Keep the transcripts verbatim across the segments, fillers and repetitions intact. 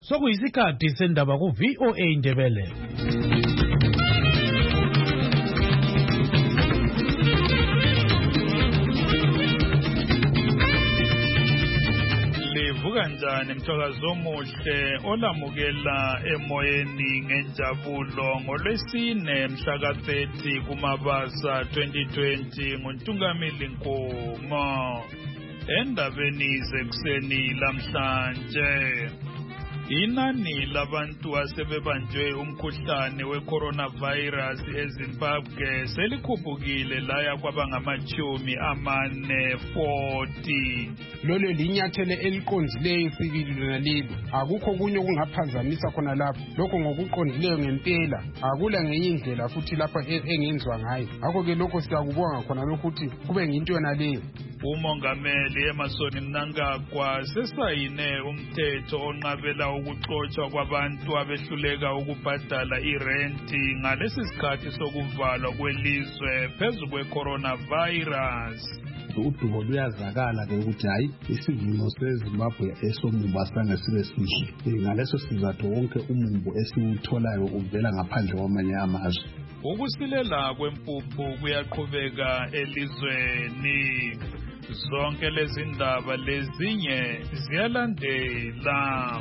Sokuyisikhathi sendaba ku V O A Indebele. Kanjani mthakazo omuhle olamukela emoyeni ngenjabulo ngolwesine mhla ka thirty kuMabasa twenty twenty nguNtungamili Nkomo. Endabeni zekuseni lamhlanje, inani labantu asebebanjwe umkhuhlane we-coronavirus eZimbabwe selikhuphukile laya kwabangamachumi amane forty. Lolo linyathele eliqondileyo sibili lona lelo, akukho kunye okungaphazamisa khona lapho. Lokho ngokuqondileyo ngempela, akula ngenye indlela futhi lapha engenzwa ngayo. Akho-ke lokho siyakubonga khona lokuthi kube nginto yona leyo. Umongameli Emmerson Mnangagwa sesayine umthetho onqabela ukuxotshwa kwabantu abehluleka ukubhadala irenti ngalesi sikhathi sokuvalwa kwelizwe phezu kwe-coronavirus. Udubo luyazakala-ke ukuthi hayi isivuno seZimbabwe esomumbu asange sibe sihle. Ngaleso sizathu wonke umumbu esiwutholayo uvela ngaphandle kwamanye amazwe. Ukusilela kwempuphu kuyaqhubeka elizweni. Zonke lezi ndaba lezinye ziyalandela.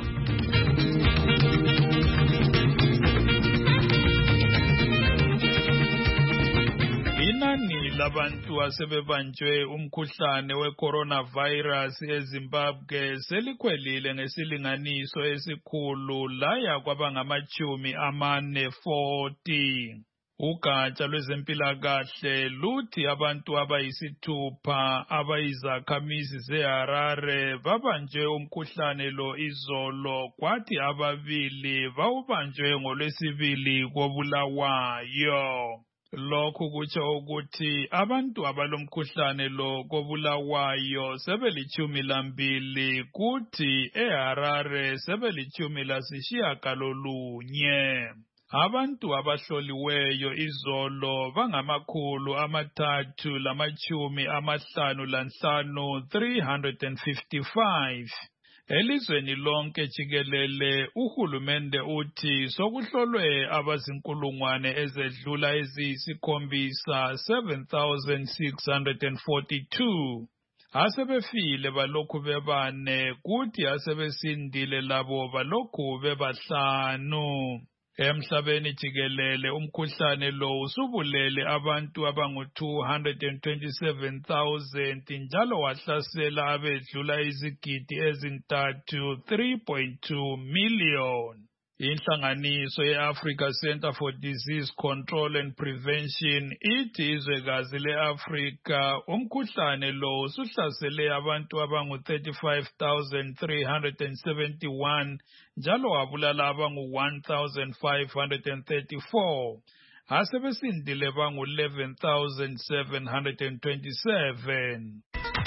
Inani labantu asebebanjwe umkhuhlane we-coronavirus eZimbabwe selikhwelile ngesilinganiso esikhulu laya kwabangamachumi amane forty. Ugatsha lwezempilakahle luthi abantu abayisithupha abayizakhamizi zeHarare babanjwe umkhuhlane lo izolo, kwathi ababili bawubanjwe ngolwesibili koBulawayo. Lokhu kutsho ukuthi abantu abalomkhuhlane lo koBulawayo sebelichumi lambili, kuthi eHarare sebelichumi lasishiyagalolunye. Abantu abahloliweyo izolo bangamakhulu amathathu lamachumi amahlanu lanhlanu, three hundred fifty-five. Elizweni lonke jikelele uhulumende uthi sokuhlolwe abazinkulungwane ezedlula eziyisikhombisa, seven thousand six hundred forty-two. Asebefile balokhu bebane, kuthi asebesindile labo balokhu bebahlanu. Emhlabeni jikelele umkhuhlane lo usubulele abantu abangu two hundred twenty-seven thousand njalo wahlasela abedlula izigidi ezintathu, three point two million. Inhlanganiso ye-Africa Center for Disease Control and Prevention ithi izwekazi le-Afrika umkhuhlane lo usuhlasele abantu abangu thirty-five thousand three hundred seventy-one njalo wabulala abangu one thousand five hundred thirty-four. Asebesindile bangu eleven thousand seven hundred twenty-seven.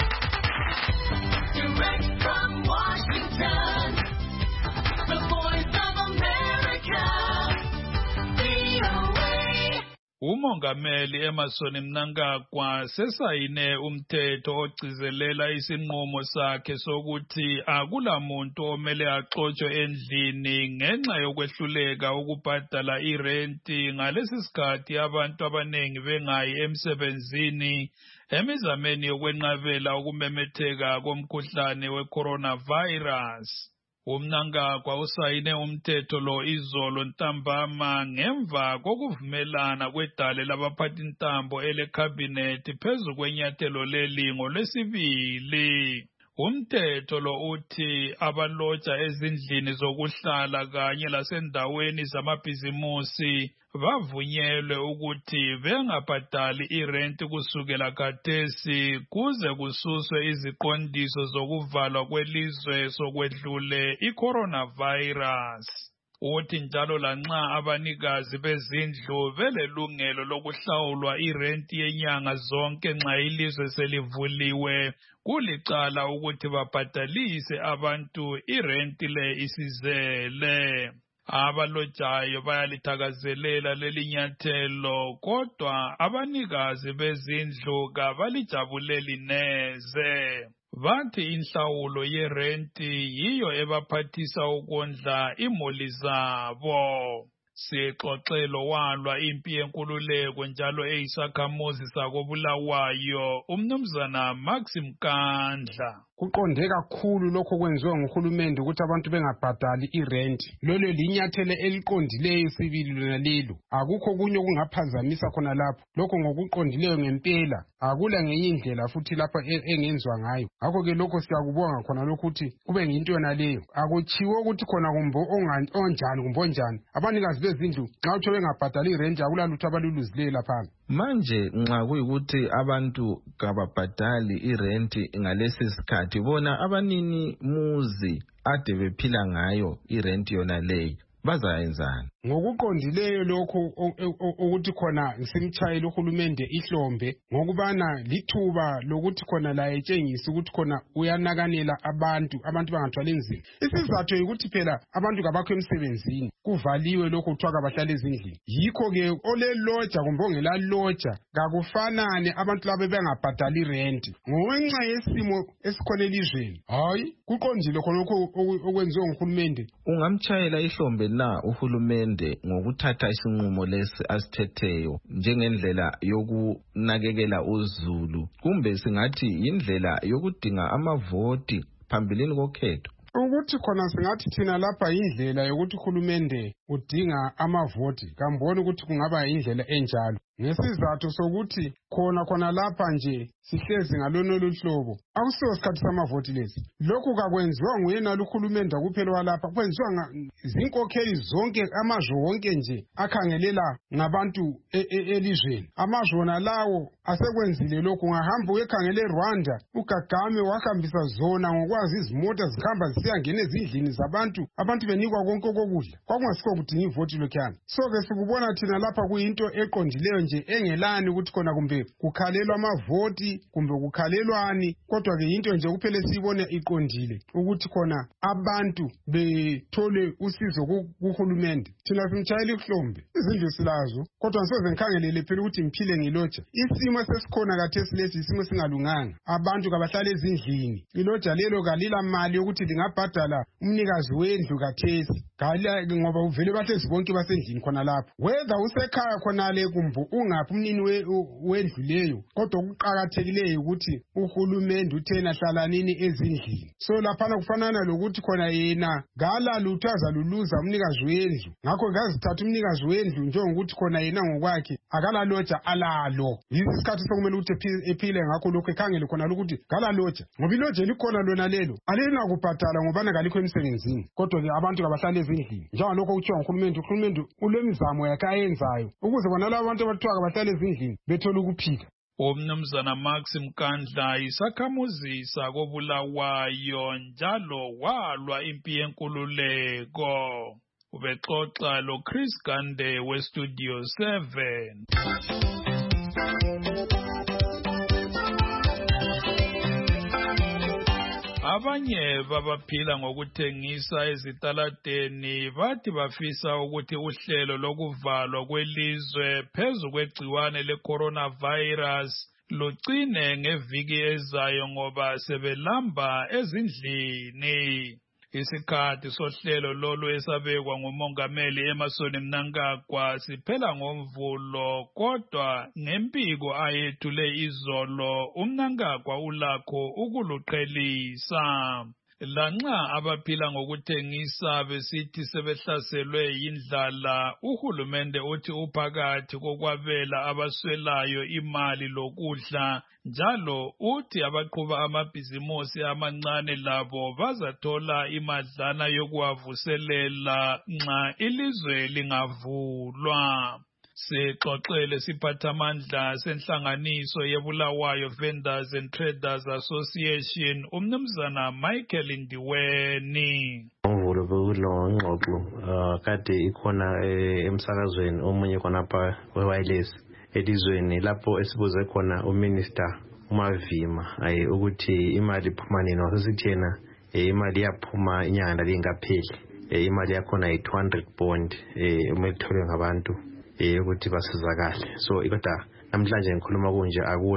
Direct from Washington, the voice of America, V O A. Umongameli Emmerson Mnangagwa sesayine umthetho ogcizelela isinqumo sakhe sokuthi akulamuntu omele axotshwe endlini ngenxa yokwehluleka ukubhadala irenti ngalesi sikhathi abantu abanengi bengayi emsebenzini emizameni yokwenqabela ukumemetheka komkhuhlane we-coronavirus. UMnangagwa usayine umthetho lo izolo ntambama ngemva kokuvumelana kwedale labaphathintambo elekhabhinethi phezu kwenyathelo leli ngolwesibili. Umthetho lo uthi abalotsha ezindlini zokuhlala kanye lasendaweni zamabhizimusi bavunyelwe ukuthi bengabhadali irenti kusukela khathesi kuze kususwe iziqondiso zokuvalwa kwelizwe sokwedlule i-coronavirus. Uthi njalo lanxa abanikazi bezindlu belelungelo lokuhlawulwa irenti yenyanga zonke nxa ilizwe selivuliwe, kulicala ukuthi babhadalise abantu irenti le isizele. Abalojayo bayalithakazelela leli nyathelo, kodwa abanikazi bezindlu kabalijabuleli neze. bathi inhlawulo yerenti yiyo ebaphathisa ukondla imoli zabo. Sixoxelo walwa impi yenkululeko njalo eyisakhamuzi sakobulawayo umnumzana Maxim Kandla. Kuqonde kakhulu lokho kwenziwa nguhulumende ukuthi abantu bengabhadali irent. Lolo linyathele eliqondileyo sibili lona lelo. Akukho kunye okungaphazamisa khona lapho. Lokho ngokuqondileyo ngempela. Akula ngenye indlela futhi lapha engenzwa ngayo. Akho ke lokho siyakubonga khona lokho ukuthi kube ngento yona leyo. Akuchiwe ukuthi khona kumbo onjani kumbo onjani. Abanikazi bezindlu nxa utho bengabhadali irent akulalutho abaluluzileyo lapha. Manje nxa kuyikuthi abantu kababhadali irenti ngalesi sikhathi bona abanini muzi ade bephila ngayo irenti yona leyo bazayenzani? Ngokuqondileyo lokho ukuthi khona simchayela uhulumende ihlombe ngokubana lithuba lokuthi khona la etshengisa ukuthi khona uyanakanela abantu abantu bangathwala enzima. Isizathu ukuthi phela abantu kabakho emsebenzini kuvaliwe lokho kuthiwa kabahlala ezindlini. Yikho ke oleloja kumbe ongela loja kakufanane abantu laba bengabhadali rent ngenxa yesimo esikhona elizweni. Hayi kuqondile khona lokho okwenziwa nguhulumende. Ungamchayela ihlombe na uhulumende ngokuthatha isinqumo lesi asithetheyo njengendlela yokunakekela uzulu kumbe singathi indlela yokudinga amavoti phambilini kokhetho? Ukuthi khona singathi thina lapha indlela yokuthi uhulumende udinga amavoti kamboni ukuthi kungaba indlela enjalo. Ngesizathu sokuthi khona khona lapha nje sihlezi ngalona oluhlobo akusiyo isikhathi samavoti lesi. Lokhu kakwenziwa nguyena uhulumende kuphela walapha kwenziwa izinkokheli zonke amazwe wonke nje akhangelela ngabantu elizweni. Amazwe wona lawo asekwenzile lokhu. Ungahamba uyekhangele Rwanda uGagame wahambisa zona ngokwazi izimota zihamba zisiyangena ezindlini zabantu abantu benikwa konke okokudla kwakungasikho kudinga ivoti lokhana. So ke sikubona thina lapha kuyinto eqondileyo nje engelani ukuthi khona kumbe kukhalelwa amavoti kumbe kukhalelwani kodwa ke into nje kuphela sibone iqondile ukuthi khona abantu bethole usizo kuhulumende. Thina simchayela ihlombe izindlu silazo kodwa ngisoze ngikhangelele phela ukuthi ngiphile ngiloja. Isimo sesikhona kathesi lesi isimo singalunganga. Abantu kabahlala ezindlini. Iloja lelo kalila mali yokuthi lingabhadala umnikazi wendlu kathesi. Gala ngoba uvele bahlezi bonke basendlini khona lapho. Whether usekhaya khona le kumbu ungaphi umnini wendlu leyo kodwa ukuqhakathekileyo ukuthi uhulumende uthena hlala nini ezindlini. So lapha kufanana lokuthi khona yena gala luthaza luluza umnikazi wendlu. Ngakho ngazithatha umnikazi wendlu njengokuthi khona yena ngokwakhe akala loja alalo. Isikhathi sokumele ukuthi ephile ngakho lokho ekhangele khona ukuthi gala loja. Ngoba iloja likhona lona lelo alina kubhadala ngoba ngalikho emsebenzini. Kodwa ke abantu kabahlala ezindlini. Njengoba lokho kuthiwa uhulumende uhulumende ulemizamo yakhe ayenzayo ukuze bona labo abantu abathiwa kabahlala ezindlini bethola ukuphila. Umnumzana Maxim Kandla isakhamuzi sakobulawayo njalo walwa impi yenkululeko. Ubexoxa lo Chris Gande we Studio seven. Abanye babaphila ngokuthengisa ezitaladeni bathi bafisa ukuthi uhlelo lokuvalwa kwelizwe phezu kwegciwane le-coronavirus lugcine ngeviki ezayo ngoba sebelamba ezindlini. Isikhathi sohlelo lolu esabekwa ngumongameli Emmerson Mnangagwa siphela ngoMvulo kodwa ngempiko ayethule izolo uMnangagwa ulakho ukuluqhelisa. Lanxa abaphila ngokuthengisa besithi sebehlaselwe yindlala uhulumende uthi uphakathi kokwabela abaswelayo imali lokudla njalo uthi abaqhuba amabhizimusi amancane labo bazathola imadlana yokuwavuselela nxa ilizwe lingavulwa. Sixoxele siphathamandla senhlanganiso yeBulawayo Vendors and Traders Association umnumzana Michael Ndiweni. Umvulo bekudlo ngxoxo kade ikhona emsakazweni omunye khonapha we-wireless elizweni lapho esibuze khona uminister uMavima ayi ukuthi imali iphuma nini wasesithi yena imali yaphuma inyanga lingapheli imali yakhona yi-two hundred bond umetholwe ngabantu ukuthi basizakale. So kodwa namhlanje ngikhuluma kunje akula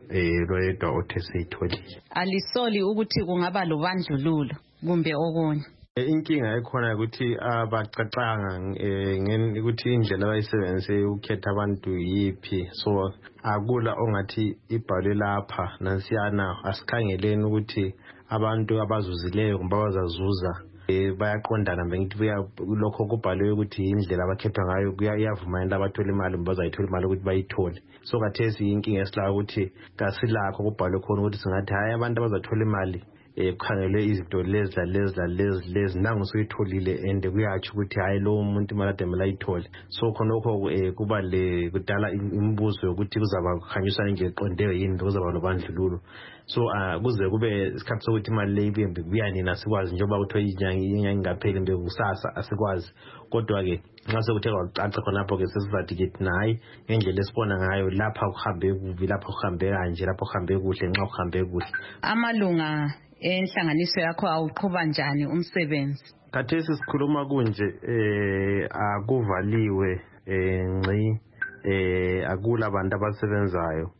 eh loyedwa othe seyitholile. Alisoli ukuthi kungaba lobandlululo kumbe okunye. Inkinga ekhona ukuthi abacacanga ngeni ukuthi indlela abayisebenzise ukhetha abantu yiphi, so akula ongathi ibhalwe lapha nansiyana asikhangeleni ukuthi abantu abazuzileyo kumbe abazazuza bayaqondana bengithi lokho kubhalwe ukuthi indlela abakhethwa ngayo kuyavumela abathola imali kumbe bazayithola imali ukuthi bayithole. So kathesi inkinga esilayo ukuthi kasilakho kubhalwe khona ukuthi singathi hayi abantu abazathola imali eh kukhangelwe izinto lezi lezi lezi lezi nangu soyitholile ende kuyatsho ukuthi hayi lo umuntu imali ademela ayithole. So khonokho kuba le kudala imibuzo yokuthi kuzaba kukhanyiswa nje eqondewe yini kuzaba nobandlululo. So kuze kube isikhathi sokuthi imali le ibembe kuyanina sikwazi njengoba uthola inyanga inyanga ingapheli mbe kusasa asikwazi. Kodwa ke nxa sekuthe kwacaca khonapho ke sesizathi kithi nayi ngendlela esibona ngayo lapha kuhambe kubi lapha kuhambe kanje lapha kuhambe kuhle nxa kuhambe kuhle. Amalunga enhlanganiso yakho awuqhuba njani umsebenzi? Kathesi sikhuluma kunje eh akuvaliwe eh nci eh akula abantu abasebenzayo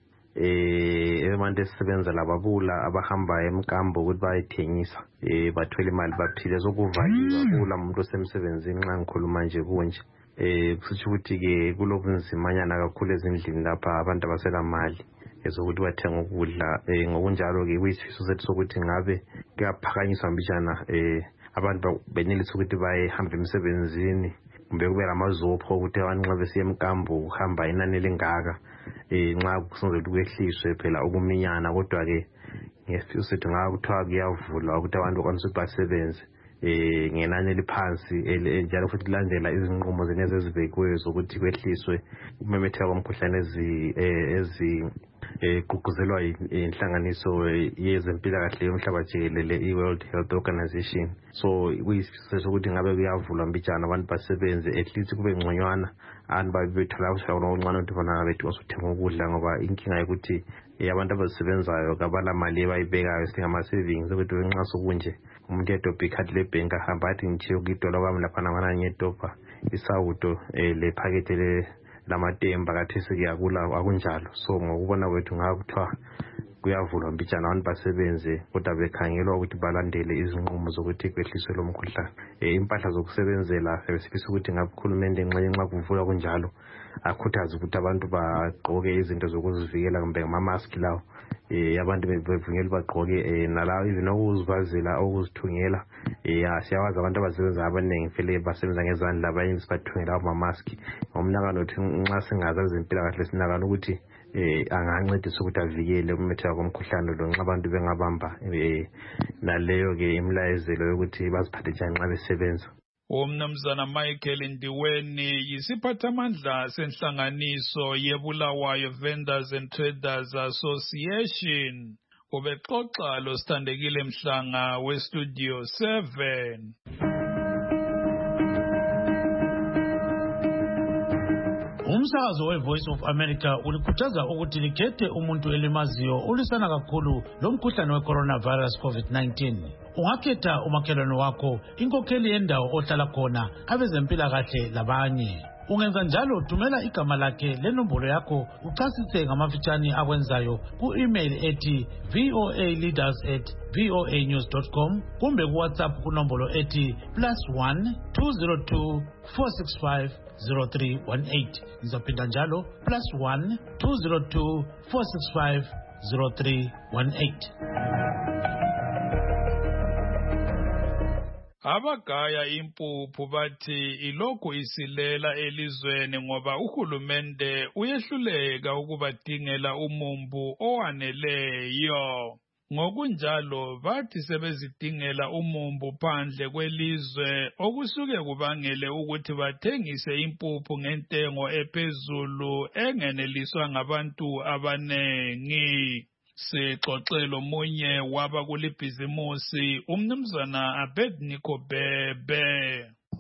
eh abantu esisebenza lababula abahamba emkambo ukuthi bayithengisa eh bathola imali baphile sokuvaliwe akula umuntu osemsebenzini nxa ngikhuluma nje kunje. Eh kusho ukuthi ke kulobunzimanyana kakhulu ezindlini lapha abantu abasela mali ezokuthi bathenga ukudla eh ngokunjalo ke kuyisifiso sethu sokuthi ngabe kuyaphakanyiswa mbijana eh abantu benelisa ukuthi bayehamba emsebenzini kumbe kube lamazopho ukuthi abantu nxa besiya emkambo uhamba inani lengaka eh nxa kusenzela ukwehliswe phela ukuminyana. Kodwa ke ngesifiso sethu ngabe kuthiwa kuyavulwa ukuthi abantu bakwanise basebenze eh ngenani eliphansi njalo futhi kulandela izinqumo zeneze ezibekiweyo zokuthi kwehliswe umemetheka komkhuhlane ezi ezi eququzelwa inhlanganiso yezempilakahle yomhlaba jikelele i-World Health Organization. So kuyisifiso ukuthi ngabe kuyavulwa mbijana abantu basebenze at least kube ngconywana abantu babethola ushawulo oncane ukuthi bona bethu basuthenga ukudla ngoba inkinga yokuthi abantu abasebenzayo kabala mali bayibekayo singama savings ukuthi nxa sokunje umuntu edobha ikhadi lebhenki ahamba athi ngithiye ukuyitola kwami lapha namana ngiyedobha isawudo le phakethe le lamatemba kathesi kuyakula akunjalo. So ngokubona kwethu ngakuthiwa kuyavulwa mbijana abantu basebenze kodwa bekhangelwa ukuthi balandele izinqumo zokuthi kwehliswe lo mkhuhlane. Impahla zokusebenzela sesifisa ukuthi ngabukhulumende nxa nxa kuvulwa kunjalo akhuthaza ukuthi abantu bagqoke izinto zokuzivikela kumbe ama-mask lawo eh abantu bevunyelwe bagqoke nalawo even ukuzivazela ukuzithungela eh siyawazi abantu abasebenza abaningi phela basebenza ngezandla abanye sibathungela ama-mask ngomnakano uthi nxa singaza ezempilakahle sinakana ukuthi eh angancedisa ukuthi avikele ukumetheka komkhuhlane lo nxa abantu bengabamba eh naleyo ke imlayezelo yokuthi baziphathe njani nxa besebenza. Umnumzana Michael Ndiweni yisiphathamandla senhlanganiso yeBulawayo Vendors and Traders Association ubexoxa lo Sithandekile Mhlanga weStudio seven. Umsakazo weVoice of America ulikhuthaza ukuthi likhethe umuntu elimaziyo ulisana kakhulu lomkhuhlane weCoronavirus COVID nineteen. Ungakhetha umakhelwane wakho, inkokheli yendawo ohlala khona, abezempilakahle labanye. Ungenza njalo thumela igama lakhe lenombolo yakho uchasise ngamafitshane akwenzayo ku-email ethi voaleaders at voanews dot com kumbe ku-WhatsApp kunombolo ethi plus one two zero two four six five zero three one eight. Ngizaphinda njalo plus one two zero two four six five zero three one eight. Abagaya impuphu bathi ilokhu isilela elizweni ngoba uhulumende uyehluleka ukubadingela umumbu owaneleyo. Ngokunjalo bathi sebezidingela umumbu phandle kwelizwe okusuke kubangele ukuthi bathengise impuphu ngentengo ephezulu engeneliswa ngabantu abanengi. Sixoxelo munye waba kulibhizimusi umnumzana Abednego Bebe.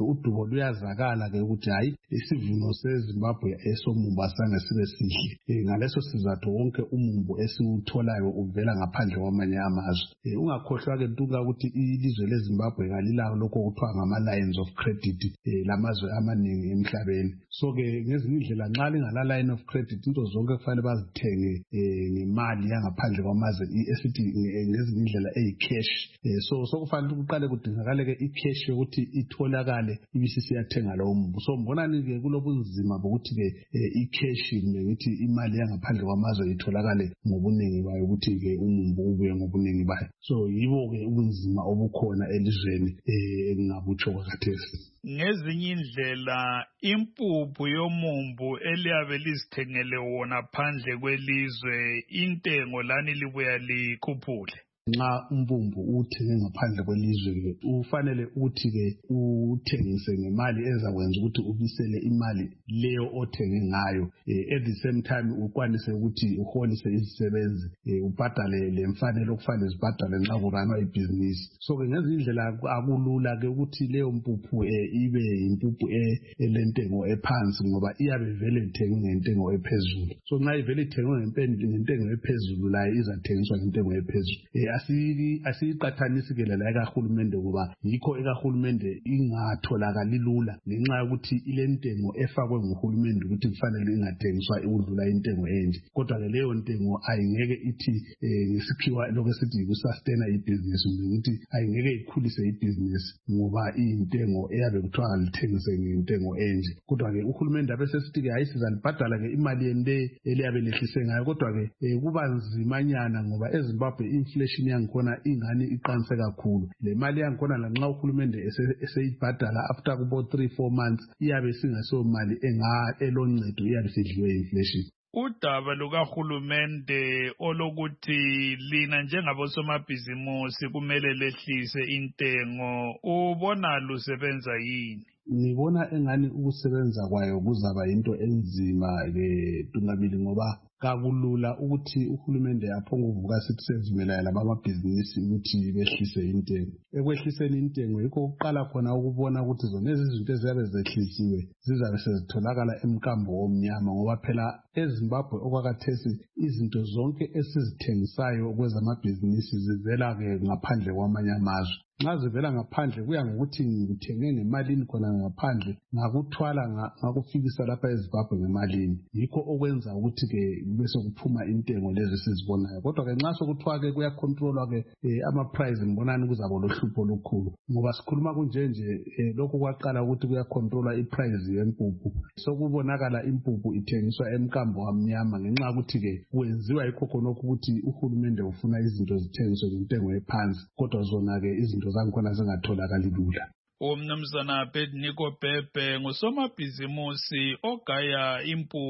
eZimbabwe udubo luyazakala ke ukuthi hayi isivuno seZimbabwe esomumbu asange sibe sihle. E, ngaleso sizathu wonke umumbu esiwutholayo uvela ngaphandle kwamanye amazwe. E, ungakhohlwa ke ntuka ukuthi ilizwe leZimbabwe kalilawo lokho okuthiwa ngama-lines of credit e, lamazwe amaningi emhlabeni. So ke ngezinye indlela nxa lingala line of credit into zonke kufanele bazithenge e, ngemali yangaphandle kwamazwe esithi ngezinye indlela eyi-cash. E, so sokufanele kuqale kudingakale ke i-cash yokuthi itholakale ibisisiyathenga lowo mumbu. So mbonani ke kulobunzima bokuthi ke i-cash ngithi imali yangaphandle kwamazwe itholakale ngobuningi bayo ukuthi ke umumbu ubuye ngobuningi bayo. So yibo ke ubunzima obukhona elizweni engingabutsho kwakhathesi. Ngezinye indlela impuphu yomumbu eliyabe lizithengele wona phandle kwelizwe intengo lani libuya likhuphule. Nxa umbumbu uthenge ngaphandle kwelizwe ufanele ukuthi ke uthengise ngemali ezakwenza ukuthi ubisele imali leyo othenge ngayo. At the same time ukwanise ukuthi uholise izisebenzi ubhadale lemfanelo okufanele zibhadale nxa kuranwa ibhizinisi. So ke ngezinye indlela akulula ke ukuthi leyo mpuphu ibe impuphu elentengo ephansi ngoba iyabe vele ithengwe ngentengo ephezulu. So nxa ivele ithengwe ngentengo ephezulu layo izathengiswa ngentengo ephezulu. Asiyiqathanisi ke la ekahulumende kuba yikho ekahulumende ingatholakali lula ngenxa yokuthi ilentengo efakwe nguhulumende ukuthi kufanele ingathengiswa ukudlula intengo enje. Kodwa ke leyo ntengo ayingeke ithi ngesikhiwa lokho esithi ukusustain ibhizinisi ukuthi ayingeke ikhulise ibhizinisi ngoba intengo eyabe kuthiwa lithengise ngentengo enje. Kodwa ke uhulumende abesesithi ke hayi sizalibhadala ke imali yende eliyabe lehlise ngayo. Kodwa ke kuba nzimanyana ngoba eZimbabwe inflation yangikhona ingani iqanse kakhulu. Le mali yangikhona lanxa uhulumende eseyibhadala after kubo three four months iyabe singaso mali enga eloncedo iyabe sidliwe inflation. Udaba lukahulumende olokuthi lina njengabosomabhizimusi kumele lehlise intengo ubona lusebenza yini? Ngibona engani ukusebenza kwayo kuzaba into enzima ke Tungabili ngoba kakulula ukuthi uhulumende aphonge uvuka sithi sezimelana labamabhizinisi ukuthi behlise intengo. Ekwehliseni intengo yikho ukuqala khona ukubona ukuthi zona lezi zinto eziyabe zehlisiwe zizabe sezitholakala emkambo omnyama ngoba phela eZimbabwe okwakathesi izinto zonke esizithengisayo kwezamabhizinisi zivela ke ngaphandle kwamanye amazwe. Nxa zivela ngaphandle kuya ngokuthi ngithenge ngemalini khona ngaphandle ngakuthwala ngakufikisa lapha eZimbabwe ngemalini. Yikho okwenza ukuthi ke bese kuphuma intengo lezi sizibonayo. Kodwa ke nxa sokuthiwa ke kuyacontrolwa ke ama price ngibonani kuzaba lohlupho olukhulu ngoba sikhuluma kunje nje lokho kwaqala ukuthi kuyacontrolwa iprice yempuphu. Sokubonakala impuphu ithengiswa emkambo amnyama ngenxa ukuthi ke kwenziwa yikho khonokho ukuthi uhulumende ufuna izinto zithengiswe ngentengo ephansi kodwa zona ke izinto zangikhona zingatholakali lula. Umnumzana Bedniko Bhebhe ngusomabhizimusi ogaya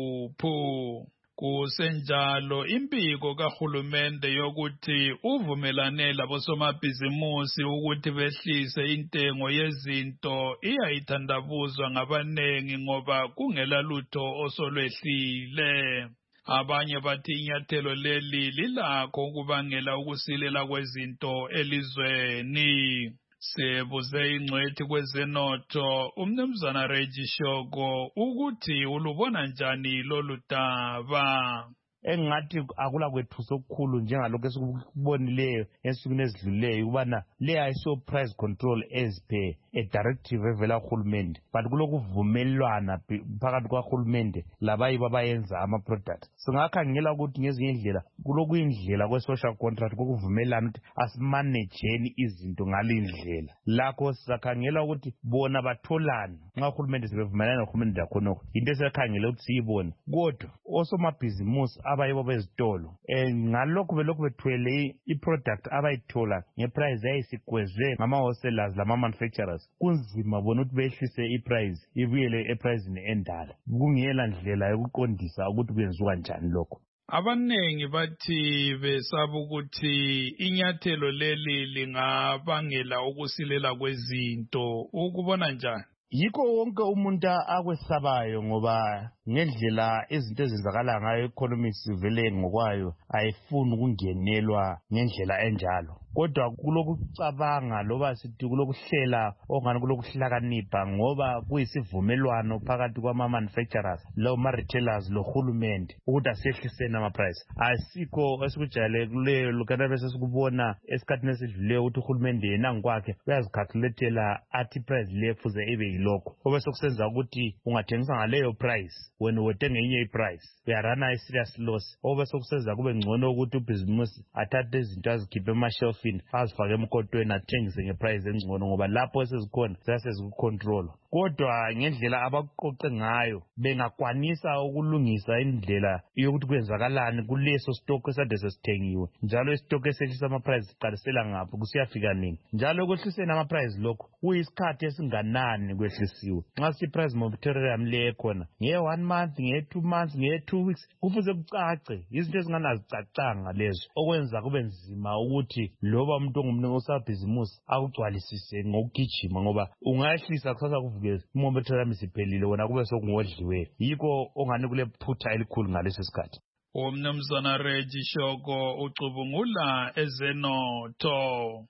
impuphu. Kusenjalo impiko kahulumende yokuthi uvumelane labosomabhizimusi ukuthi behlise intengo yezinto iyayithandabuzwa ngabanengi ngoba kungela lutho osolwehlile. Abanye bathi inyathelo leli lilakho ukubangela ukusilela kwezinto elizweni. Sebuze ingcwethi kwezenotho umnumzana Reggie Shoko ukuthi ulubona njani lolu daba. Engathi akula kwethuso okukhulu njengalokho esikubonileyo ensukwini ezidluleyo ukubana le ayiso price control as per a directive evela kuhulumende but kulokuvumelwana phakathi kwahulumende labayibo abayenza ama-products. Singakhangela ukuthi ngezinye indlela kulokuyindlela kwe-social contract kokuvumelana ukuthi asimanejeni izinto ngale indlela. Lakho sizakhangela ukuthi bona batholani nxa uhulumende sebevumelana nohulumende lakhonokho into esiyakhangela ukuthi siyibone. Kodwa osomabhizimusi abayibo bezitolo ngalokho belokhu bethwele i-product abayithola ngeprice yayisikwezwe ngama-wholesalers lama-manufacturers kunzima bona ukuthi behlise iprice ibuyele epricini endala. Kungela ndlela yokuqondisa ukuthi kwenziwa njani lokho. Abanengi bathi besaba ukuthi inyathelo leli lingabangela ukusilela kwezinto. Ukubona njani? Yikho wonke umuntu akwesabayo ngoba ngendlela izinto ezenzakala ngayo economics vele ngokwayo ayifuni ukungenelwa ngendlela enjalo. kodwa kulokucabanga loba sithi kulokuhlela okungani kulokuhlakanipha ngoba kuyisivumelwano phakathi kwama-manufacturers loma-retailers lohulumende ukuthi asehliseni ama-price. Asikho esikujayelekileyo lokana bese sikubona esikhathini esidluleyo ukuthi uhulumende yena ngokwakhe uyazicalculathela athi price le fuze ibe yilokho obese kusenza ukuthi ungathengisa ngaleyo price wena wetenge enye iprice uyarana i-serious loss obese kusenza kube ngcono ukuthi ubhizimusi athathe izinto azikhiphe emashelfini azifake emkotweni athengise ngeprice engcono ngoba lapho esezikhona siyasezikucontrol. Kodwa ngendlela abakuqoqe ngayo bengakwanisa ukulungisa indlela yokuthi kwenzakalani kuleso stock esade sesithengiwe njalo istock esehlisa ama-price siqalisela ngapho kusiyafika nini njalo kwehliseni ama-price lokho kuyisikhathi esinganani kwehlisiwe. Nxa si-price moratorium le ekhona nge-one month nge-two months nge-two weeks kufuze kucace izinto ezinganazicacanga lezo okwenza kube nzima ukuthi loba umuntu ongumntu osabhizimusi akugcwalisise ngokugijima ngoba ungayehlisa kusasa kuvuke imoratorium isiphelile wona kube sokungodliweyo yikho ongani kule phutha elikhulu ngalesi sikhathi. Umnumzana Reggie Shoko ucubungula ezenotho.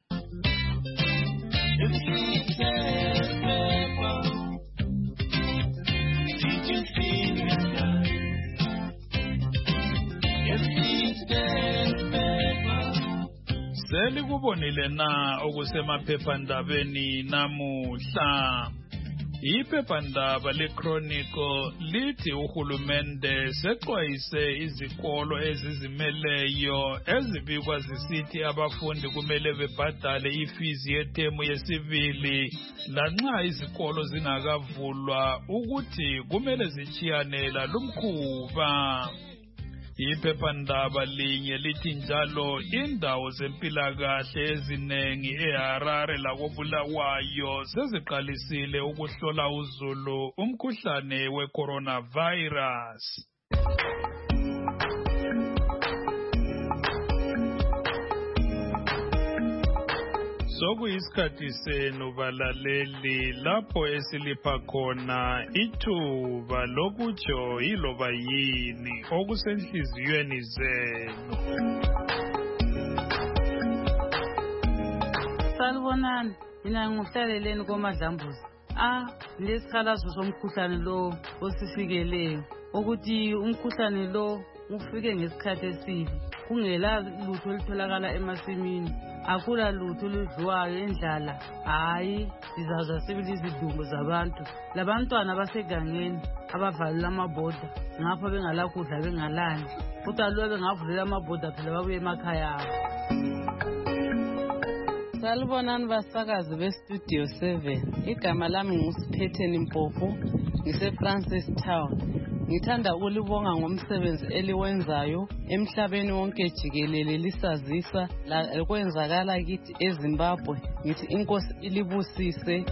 Selikubonile na okusemaphephandabeni namuhla. Iphephandaba leChronicle lithi uhulumende sexwayise izikolo ezizimeleyo ezibikwa zisithi abafundi kumele bebhadale ifizi yethemu yesibili lanxa izikolo zingakavulwa ukuthi kumele zichiyane lalumkhuba. Iphephandaba linye lithi njalo indawo zempilakahle ezinengi eHarare lakoBulawayo seziqalisile ukuhlola uzulu umkhuhlane we-coronavirus. Sokuyisikhathi senu balaleli lapho esilipha khona ithuba lokutsho yiloba yini okusenhliziyweni zenu. Salibonani, mina nguhlaleleni koMadlambuzi. Ah, lesikhalazo somkhuhlane lo osifikeleyo ukuthi umkhuhlane lo ufike ngesikhathi esibi kungela lutho olutholakala emasimini. Akula lutho oludliwayo endlala hayi sizazwa sibili izidumbu zabantu labantwana basegangeni abavalula amabhoda ngapha bengalakudla bengalandi futhi alo bengavulela amabhoda phela babuye emakhaya abo. Salibonani basakazi bestudio seven. Igama lami nguSiphetheni Mpofu, ngise-Francis Town. Ngithanda ukulibonga ngomsebenzi eliwenzayo emhlabeni wonke jikelele lisazisa la kwenzakala kithi eZimbabwe. Ngithi inkosi ilibusise.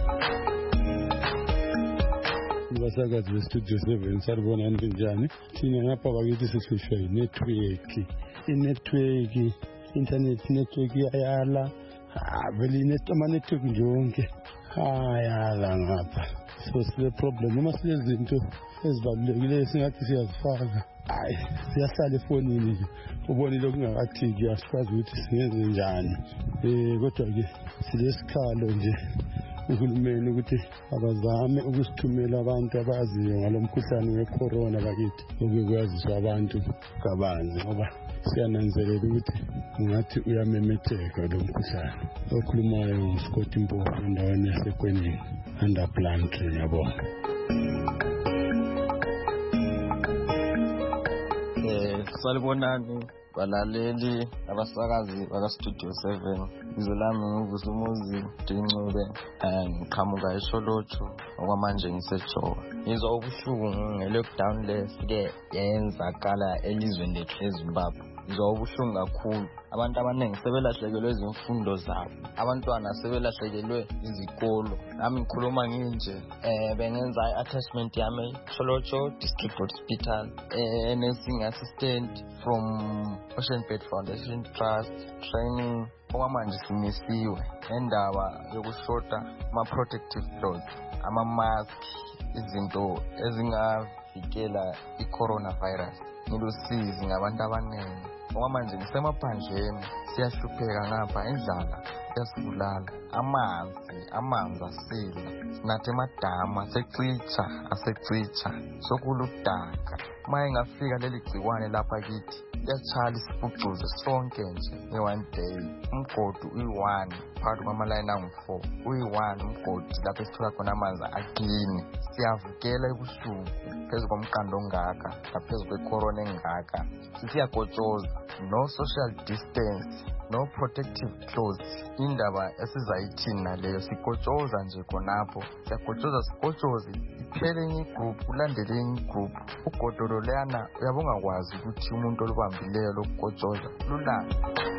Basakazi bestudio seven salibonani kunjani? Thina ngapha bakithi sihlutshwa yi-network. I-network, internet network iyayala. Ah, vele ama-network nje wonke ayala ngapha. So sile problem uma sile zinto ezibalulekile singathi siyazifaka hayi siyahlala efonini nje ubonile okungakathiki asikwazi ukuthi singenze njani eh kodwa ke silesikhalo nje uhulumeni ukuthi abazame ukusithumela abantu abaziyo ngalomkhuhlane wecorona bakithi ukuyazisa abantu kabanzi ngoba siyananzelela ukuthi ngathi uyamemetheka lo mkhuhlane. Okhulumayo nguScott Mpofu endaweni yaseKwenini under plant yabo. Eh salibonani balaleli abasakazi bakaStudio seven. Izwe lami nguvusumuzi Dincube ngiqhamuka eSholotsho okwamanje ngiseJowa. Ngizwa ubuhlungu nge-lockdown lesike yenzakala elizweni lethu eZimbabwe. Ngizwa ubuhlungu kakhulu. Abantu abaningi sebelahlekelwe izimfundo zabo. Abantwana sebelahlekelwe izikolo. Nami ngikhuluma nginje eh bengenza i-attachment yami Sholotsho District Hospital eh nursing assistant from Ocean Bed Foundation Trust training. Okwamanje simisiwe endaba yokushota ama-protective clothes, ama-mask, izinto ezingavikela i-coronavirus. Ngilusizi ngabantu abaningi ngoba manje ngisemaphandleni siyahlupheka ngapha indlala yasibulala amanzi amanzi asila sinathe emadama secitsha asecitsha sokuludaka uma ingafika leli gciwane lapha kithi yachali sipucuze sonke nje nge-one day umgodi uyi-one phakathi kwamalayini angu-four uyi-one umgodi lapho esithola khona amanzi aklini siyavukela ebusuku phezu komqando ongaka naphezu kwecorona engaka sisiyagotshoza no social distance no protective clothes indaba esizayithini naleyo sigotshoza nje khonapho siyagotshoza sigotshoze iphele enye igroup ulandele enye igroup ugodolo leyana uyabonga kwazi ukuthi umuntu olubambileyo lokugotshoza lulanga.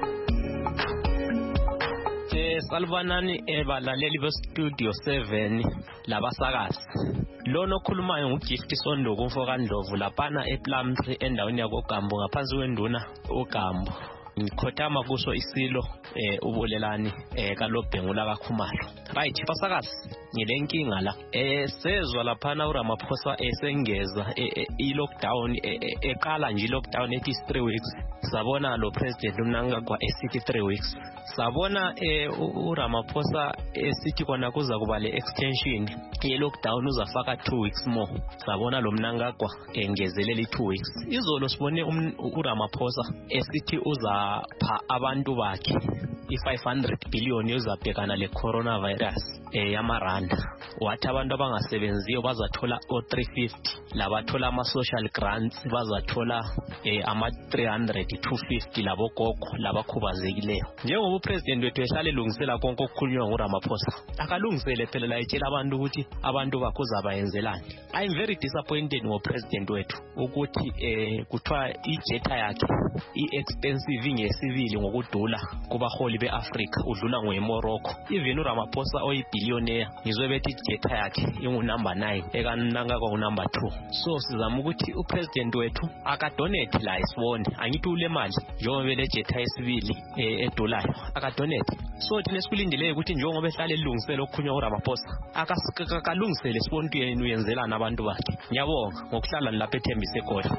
Salvanani ebalaleli bestudio seven labasakazi lona okhulumayo nguGift Sondoku umfo kaNdlovu laphana ePlumtree endaweni yakoGambo ngaphansi kwenduna uGambo ngikhothama kuso isilo eh ubulelani eh kalobhengula kaKhumalo. Right basakazi ngilenkinga la eh sezwa laphana uRamaphosa esengeza i lockdown eqala nje lockdown ethi three weeks sabona lo president uMnangagwa esithi three weeks sabona eh uRamaphosa esithi kona kuza kuba le extension ye lockdown uzafaka two weeks more sabona lo Mnangagwa engezelela two weeks izolo sibone uRamaphosa esithi uzapha abantu bakhe i-five hundred billion yozabhekana le coronavirus eh yamaranda wathi abantu abangasebenziyo bazathola o three fifty labathola ama social grants bazathola eh ama three hundred two fifty labogogo labakhubazekileyo njengoba upresident wethu ehlale elungisela konke okukhulunywa nguRamaphosa akalungisele phela la etshela abantu ukuthi abantu bakhuza bayenzelani. I am very disappointed ngopresident wethu ukuthi eh kuthiwa ijetha yakhe i-expensive ngesivili ngokudula kubaholi beAfrica udlula ngoeMorocco even uRamaphosa oyibillionaire ngizwe bethi ijetha yakhe ingu number nine ekanangaka ku number two so sizama ukuthi upresident wethu akadonate la isibone angithi ule mali njengoba le jetha yesibili edolayo akadonate so thina sikulindileyo ukuthi njengoba ehlale elungisela okukhunywa uRamaphosa akakalungisele sibone ukuthi yena uyenzelana abantu bakhe. Ngiyabonga ngokuhlala lapha eThembise khona.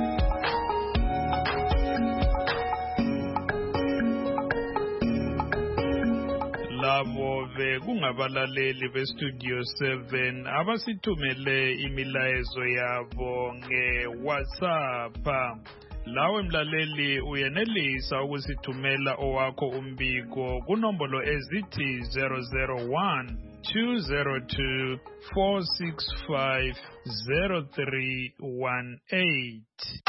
Labo ve kungabalaleli bestudio seven abasithumele imilayezo yabo nge-WhatsApp. Lawe mlaleli uyenelisa ukusithumela owakho umbiko kunombolo ezithi zero zero one two zero two four six five zero three one eight.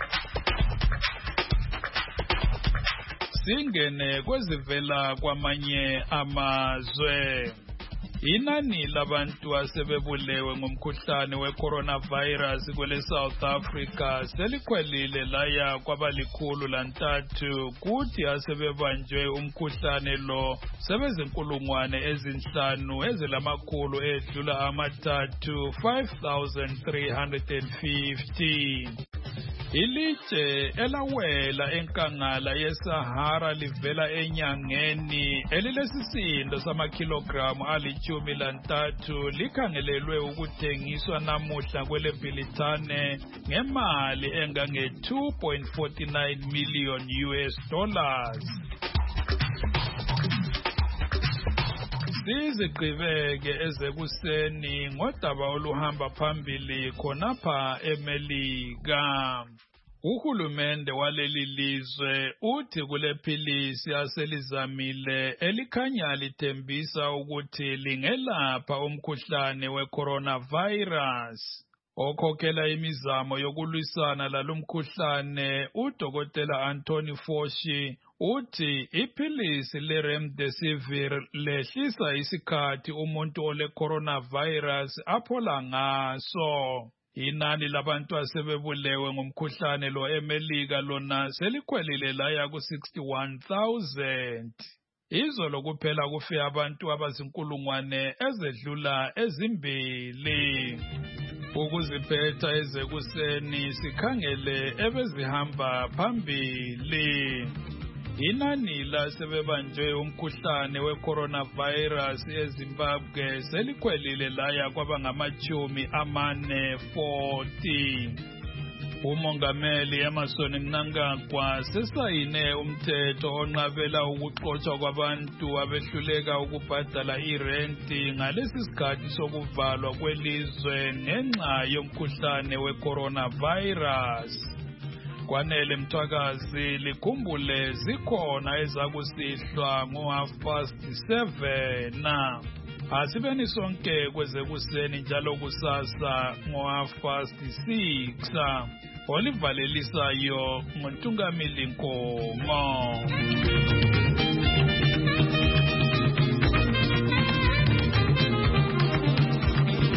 Singene kwezivela kwamanye amazwe. Inani labantu asebebulewe ngomkhuhlane we-coronavirus kwele South Africa selikhwelile laya kwabalikhulu lantathu kuthi asebebanjwe umkhuhlane lo sebezinkulungwane ezinhlanu ezilamakhulu edlula amathathu five thousand three hundred fifty. Ilitshe elawela enkangala yeSahara livela enyangeni elilesisindo samakilogramu alichumi lantathu likhangelelwe ukuthengiswa namuhla kwele Bhilithane ngemali engange two point four nine million U S dollars. Sizigqibeke ezekuseni ngodaba oluhamba phambili khonapha eMelika. Uhulumende waleli lizwe uthi kule philisi aselizamile elikhanya lithembisa ukuthi lingelapha umkhuhlane we-coronavirus. Okhokhela imizamo yokulwisana lalomkhuhlane uDokotela Anthony Fauci uthi iphilisi le-remdesivir lehlisa isikhathi umuntu ole coronavirus aphola ngaso. Inani labantu asebebulewe ngomkhuhlane lo eMelika lona selikhwelile laya ku sixty-one thousand. Izolo kuphela kufe abantu abazinkulungwane ezedlula ezimbili. Ukuziphetha ezekuseni sikhangele ebezihamba phambili. Inani lasebebanjwe umkhuhlane we-coronavirus eZimbabwe selikhwelile laya kwabangamachumi amane forty. Umongameli Emmerson Mnangagwa sesayine umthetho onqabela ukuxotsha kwabantu abehluleka ukubhadala irenti ngalesi sikhathi sokuvalwa kwelizwe ngenxa yomkhuhlane we-coronavirus. Kwanele Mthwakazi likhumbule zikhona ezakusihlwa ngo-half past seven. Asibeni sonke kwezekuseni njalo kusasa ngo-half past six. Olivalelisayo nguNtungamili Nkomo.